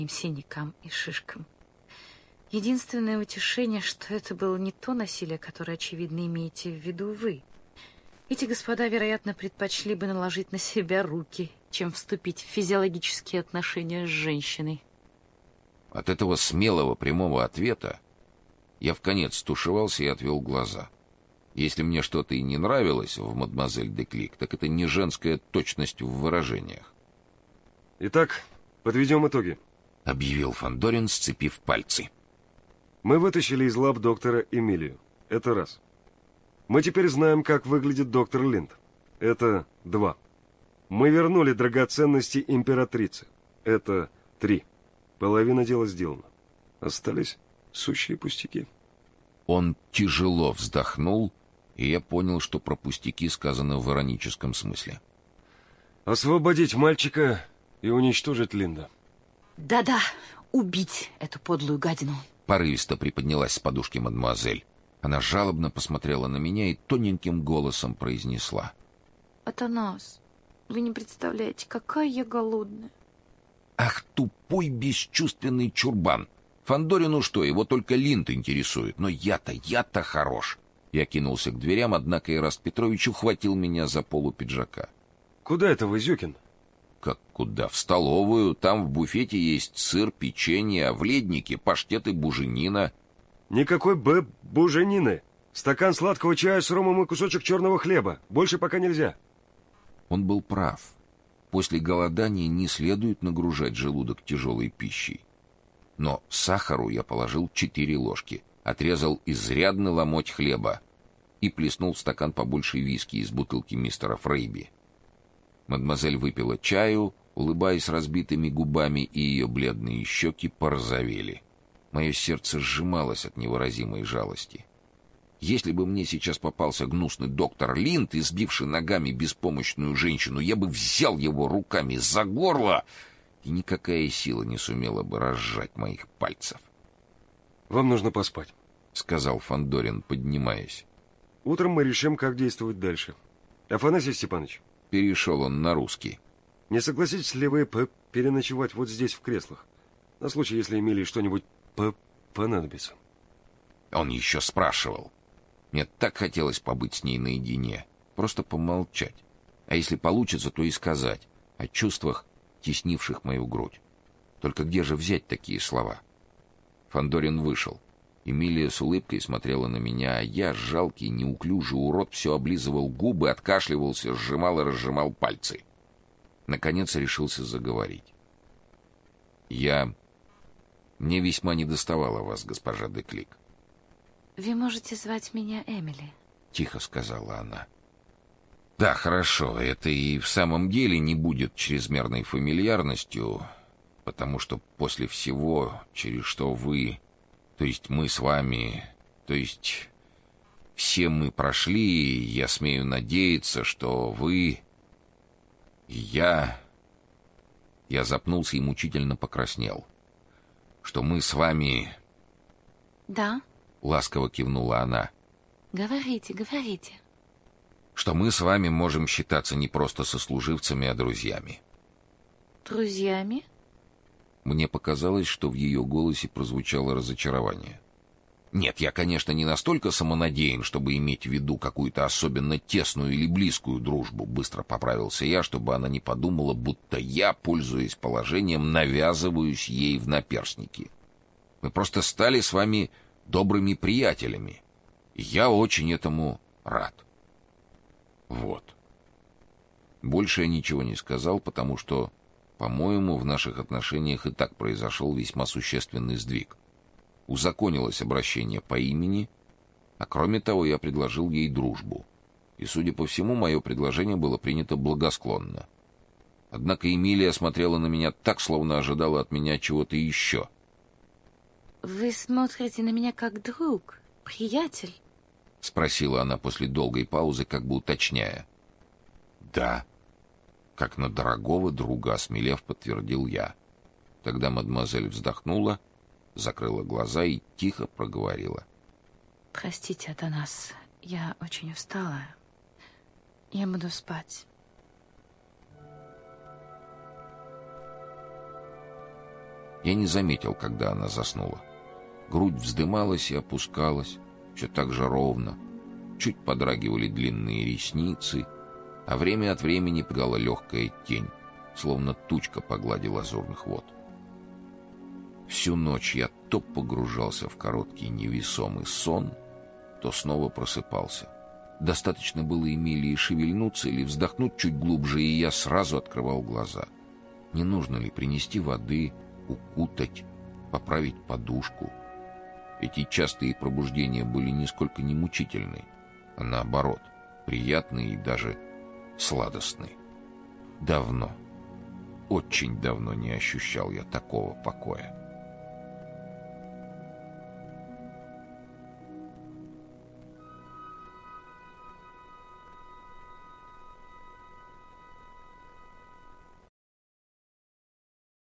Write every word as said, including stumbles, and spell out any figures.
синякам и шишкам. Единственное утешение, что это было не то насилие, которое, очевидно, имеете в виду вы. Эти господа, вероятно, предпочли бы наложить на себя руки, чем вступить в физиологические отношения с женщиной. От этого смелого прямого ответа я вконец стушевался и отвел глаза. Если мне что-то и не нравилось в мадемуазель де Клик, так это не женская точность в выражениях. «Итак, подведем итоги», — объявил Фандорин, сцепив пальцы. «Мы вытащили из лап доктора Эмилию. Это раз. Мы теперь знаем, как выглядит доктор Линд. Это два. Мы вернули драгоценности императрицы. Это три. Половина дела сделана. Остались сущие пустяки». Он тяжело вздохнул, и я понял, что про пустяки сказано в ироническом смысле. «Освободить мальчика и уничтожить Линда». Да-да, убить эту подлую гадину. Порывисто приподнялась с подушки мадемуазель. Она жалобно посмотрела на меня и тоненьким голосом произнесла: «Атанас, вы не представляете, какая я голодная». «Ах, тупой бесчувственный чурбан! Фандорину что, его только Линд интересует, но я-то, я-то хорош!» Я кинулся к дверям, однако Ираст Петрович ухватил меня за полу пиджака. «Куда это вы, Зюкин?» «Как куда? В столовую. Там в буфете есть сыр, печенье, а в леднике паштет и буженина». «Никакой б... буженины. Стакан сладкого чая с ромом и кусочек черного хлеба. Больше пока нельзя». Он был прав. После голодания не следует нагружать желудок тяжелой пищей. Но сахару я положил четыре ложки, отрезал изрядный ломоть хлеба и плеснул в стакан побольше виски из бутылки мистера Фрейби. Мадемуазель выпила чаю, улыбаясь разбитыми губами, и ее бледные щеки порозовели. Мое сердце сжималось от невыразимой жалости. Если бы мне сейчас попался гнусный доктор Линд, избивший ногами беспомощную женщину, я бы взял его руками за горло, и никакая сила не сумела бы разжать моих пальцев. «Вам нужно поспать», — сказал Фандорин, поднимаясь. «Утром мы решим, как действовать дальше. Афанасий Степанович». Перешел он на русский. «Не согласитесь ли вы переночевать вот здесь в креслах, на случай, если Эмилии что-нибудь понадобится?» Он еще спрашивал. Мне так хотелось побыть с ней наедине, просто помолчать. А если получится, то и сказать о чувствах, теснивших мою грудь. Только где же взять такие слова? Фандорин вышел. Эмилия с улыбкой смотрела на меня, а я, жалкий, неуклюжий урод, все облизывал губы, откашливался, сжимал и разжимал пальцы. Наконец решился заговорить. «Я... Мне весьма недоставало вас, госпожа де Клик». «Вы можете звать меня Эмили», — тихо сказала она. «Да, хорошо, это и в самом деле не будет чрезмерной фамильярностью, потому что после всего, через что вы, то есть мы с вами, то есть все мы прошли, я смею надеяться, что вы и я...» Я запнулся и мучительно покраснел. «Что мы с вами...» «Да», — ласково кивнула она. «Говорите, говорите». «Что мы с вами можем считаться не просто сослуживцами, а друзьями». «Друзьями?» Мне показалось, что в ее голосе прозвучало разочарование. Нет, я, конечно, не настолько самонадеян, чтобы иметь в виду какую-то особенно тесную или близкую дружбу. Быстро поправился я, чтобы она не подумала, будто я, пользуясь положением, навязываюсь ей в наперстники. Мы просто стали с вами добрыми приятелями. И я очень этому рад. Вот. Больше я ничего не сказал, потому что, по-моему, в наших отношениях и так произошел весьма существенный сдвиг. Узаконилось обращение по имени, а кроме того я предложил ей дружбу. И, судя по всему, мое предложение было принято благосклонно. Однако Эмилия смотрела на меня так, словно ожидала от меня чего-то еще. «Вы смотрите на меня как друг, приятель?» — спросила она после долгой паузы, как бы уточняя. «Да», — как на дорогого друга, осмелев, подтвердил я. Тогда мадемуазель вздохнула, закрыла глаза и тихо проговорила: «Простите, Атанас, я очень устала. Я буду спать». Я не заметил, когда она заснула. Грудь вздымалась и опускалась, все так же ровно. Чуть подрагивали длинные ресницы, а время от времени пугала легкая тень, словно тучка погладила лазурных вод. Всю ночь я то погружался в короткий невесомый сон, то снова просыпался. Достаточно было Эмилии шевельнуться или вздохнуть чуть глубже, и я сразу открывал глаза. Не нужно ли принести воды, укутать, поправить подушку? Эти частые пробуждения были нисколько не мучительны, а наоборот, приятные и даже сладостные. Давно, очень давно не ощущал я такого покоя.